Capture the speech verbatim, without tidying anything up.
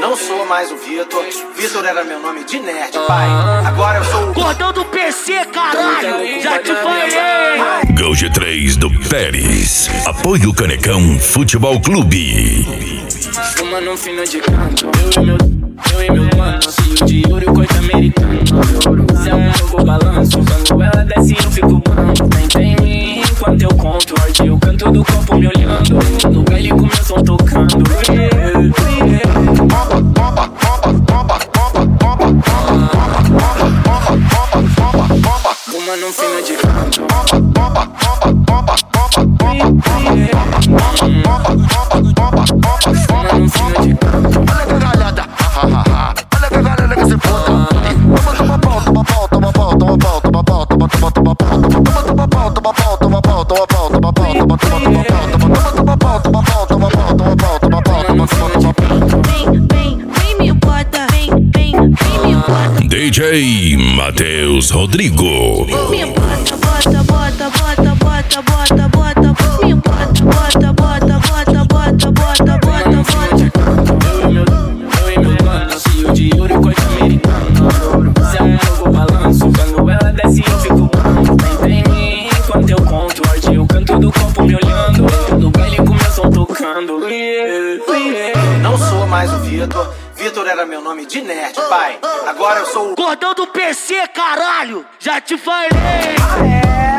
Não sou mais o Vitor, Vitor era meu nome de nerd, pai. Agora eu sou o Gordão do P C, caralho, já te falei. Gol G três do Pérez. Apoio Canecão Futebol Clube. Fumando um fino de canto, eu e meu, eu e meu mano, filho de ouro e coisa americana. Se é um novo balanço, quando ela desce eu fico bando. Vem, vem, enquanto eu conto, hoje eu canto do copo me olhando. No baile com meu som tocando. Fumando um fino de canto. Fumando um fino de canto. Olha que galhada, olha que galera que se foda. Toma, toma pau, toma pau, toma pau, toma pau, toma pau, toma, toma, toma pau, toma, toma pau, toma pau, toma pau, toma pau, toma pau, toma, toma, toma pau, toma, toma pau, toma pau, toma pau, toma pau, toma pau, toma, toma, toma pau. Vem, vem, vem me bota, vem, vem, vem me bota. D J Matheus Rodrigo. Me bota, bota, bota, bota, bota, bota, bota. Me bota, bota, bota, bota, bota, bota, bota, bota. Eu e meu, eu e meu mano, filho de ouro e coisa americana. Se é um novo balanço, quando ela desce eu fico bando. Vem, vem, enquanto eu conto, hoje eu canto do copo me olhando. No baile com meu som tocando. Não sou mais o Vitor, Vitor era meu nome de nerd, pai. Agora eu sou o Gordão do P C, caralho, já te falei. Ah, é?